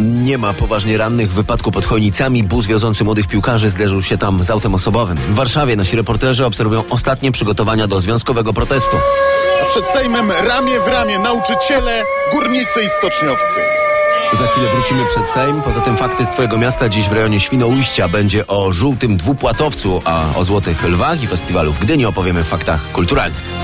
Nie ma poważnie rannych w wypadku pod Chojnicami. Bus wiozący młodych piłkarzy zderzył się tam z autem osobowym. W Warszawie nasi reporterzy obserwują ostatnie przygotowania do związkowego protestu. A przed Sejmem ramię w ramię nauczyciele, górnicy i stoczniowcy. Za chwilę wrócimy przed Sejm. Poza tym fakty z twojego miasta. Dziś w rejonie Świnoujścia będzie o żółtym dwupłatowcu, a o Złotych Lwach i festiwalu w Gdyni opowiemy w faktach kulturalnych.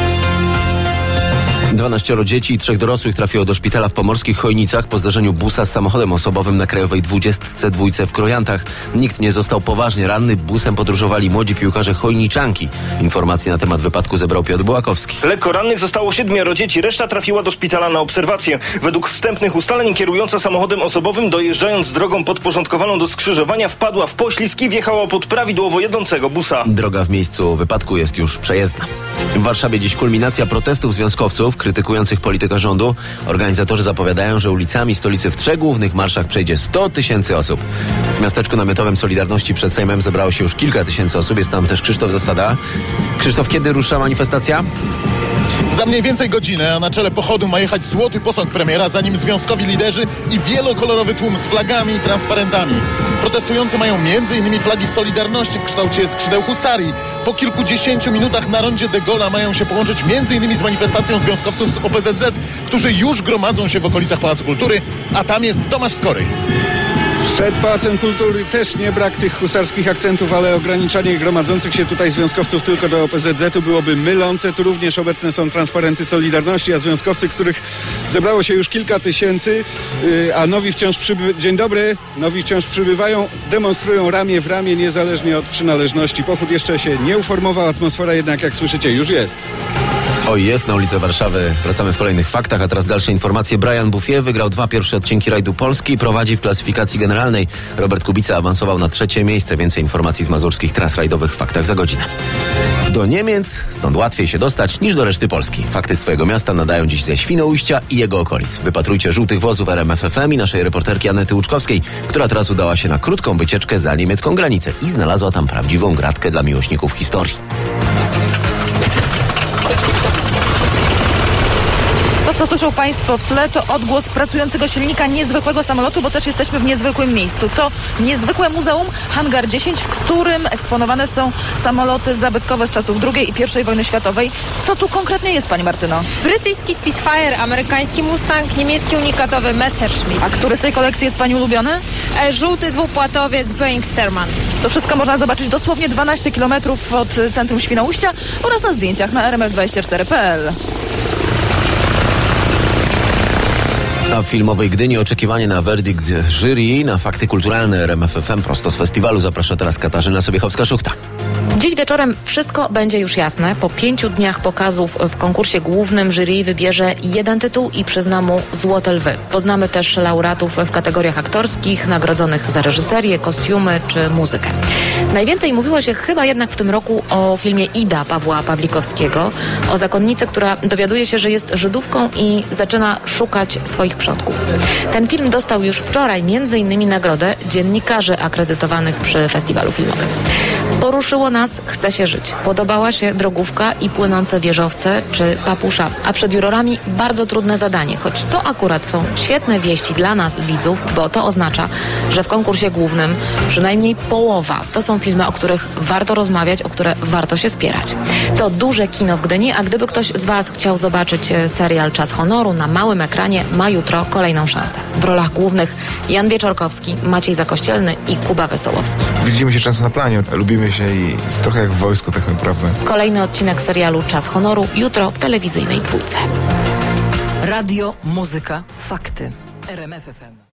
12 dzieci i 3 dorosłych trafiło do szpitala w pomorskich Chojnicach po zdarzeniu busa z samochodem osobowym na Krajowej 22 w Krojantach. Nikt nie został poważnie ranny. Busem podróżowali młodzi piłkarze chojniczanki. Informacje na temat wypadku zebrał Piotr Bułakowski. Lekko rannych zostało 7 dzieci, reszta trafiła do szpitala na obserwację. Według wstępnych ustaleń kierująca samochodem osobowym, dojeżdżając drogą podporządkowaną do skrzyżowania, wpadła w poślizg i wjechała pod prawidłowo jadącego busa. Droga w miejscu wypadku jest już przejezdna. W Warszawie dziś kulminacja protestów związkowców krytykujących politykę rządu. Organizatorzy zapowiadają, że ulicami stolicy w 3 głównych marszach przejdzie 100 000 osób. W miasteczku namiotowym Solidarności przed Sejmem zebrało się już kilka tysięcy osób. Jest tam też Krzysztof Zasada. Krzysztof, kiedy rusza manifestacja? Za mniej więcej godzinę, a na czele pochodu ma jechać złoty posąg premiera, za nim związkowi liderzy i wielokolorowy tłum z flagami i transparentami. Protestujący mają m.in. flagi Solidarności w kształcie skrzydeł husarii. Po kilkudziesięciu minutach na rondzie de Gaulle'a mają się połączyć m.in. z manifestacją związkowców z OPZZ, którzy już gromadzą się w okolicach Pałacu Kultury, a tam jest Tomasz Skoryj. Przed Pałacem Kultury też nie brak tych husarskich akcentów, ale ograniczanie gromadzących się tutaj związkowców tylko do OPZZ-u byłoby mylące. Tu również obecne są transparenty Solidarności, a związkowcy, których zebrało się już kilka tysięcy, a nowi wciąż Dzień dobry. Nowi wciąż przybywają, demonstrują ramię w ramię, niezależnie od przynależności. Pochód jeszcze się nie uformował, atmosfera jednak, jak słyszycie, już jest. Oj, jest na ulicę Warszawy. Wracamy w kolejnych faktach, a teraz dalsze informacje. Brian Bouffier wygrał 2 pierwsze odcinki rajdu Polski i prowadzi w klasyfikacji generalnej. Robert Kubica awansował na 3 miejsce. Więcej informacji z mazurskich tras rajdowych w faktach za godzinę. Do Niemiec stąd łatwiej się dostać niż do reszty Polski. Fakty z twojego miasta nadają dziś ze Świnoujścia i jego okolic. Wypatrujcie żółtych wozów RMF FM i naszej reporterki Anety Łuczkowskiej, która teraz udała się na krótką wycieczkę za niemiecką granicę i znalazła tam prawdziwą gratkę dla miłośników historii. To, co słyszą Państwo w tle, to odgłos pracującego silnika niezwykłego samolotu, bo też jesteśmy w niezwykłym miejscu. To niezwykłe muzeum Hangar 10, w którym eksponowane są samoloty zabytkowe z czasów II i I wojny światowej. Co tu konkretnie jest, Pani Martyno? Brytyjski Spitfire, amerykański Mustang, niemiecki unikatowy Messerschmitt. A który z tej kolekcji jest Pani ulubiony? Żółty dwupłatowiec Boeing Sterman. To wszystko można zobaczyć dosłownie 12 km od centrum Świnoujścia oraz na zdjęciach na rmf24.pl. A w filmowej Gdyni oczekiwanie na werdykt jury, na fakty kulturalne RMF FM prosto z festiwalu. Zaprasza teraz Katarzyna Sobiechowska-Szuchta. Dziś wieczorem wszystko będzie już jasne. Po 5 dniach pokazów w konkursie głównym jury wybierze 1 tytuł i przyzna mu Złote Lwy. Poznamy też laureatów w kategoriach aktorskich, nagrodzonych za reżyserię, kostiumy czy muzykę. Najwięcej mówiło się chyba jednak w tym roku o filmie Ida Pawła Pawlikowskiego, o zakonnicy, która dowiaduje się, że jest Żydówką i zaczyna szukać swoich przodków. Ten film dostał już wczoraj m.in. nagrodę dziennikarzy akredytowanych przy festiwalu filmowym. Poruszyło nas Chce się żyć. Podobała się Drogówka i Płynące wieżowce czy Papusza. A przed jurorami bardzo trudne zadanie, choć to akurat są świetne wieści dla nas, widzów, bo to oznacza, że w konkursie głównym przynajmniej połowa to są filmy, o których warto rozmawiać, o które warto się spierać. To duże kino w Gdyni, a gdyby ktoś z Was chciał zobaczyć serial Czas honoru na małym ekranie, ma jutro kolejną szansę. W rolach głównych Jan Wieczorkowski, Maciej Zakościelny i Kuba Wesołowski. Widzimy się często na planie, lubimy się i jest trochę jak w wojsku tak naprawdę. Kolejny odcinek serialu Czas honoru jutro w telewizyjnej Dwójce. Radio, muzyka, fakty. RMF FM.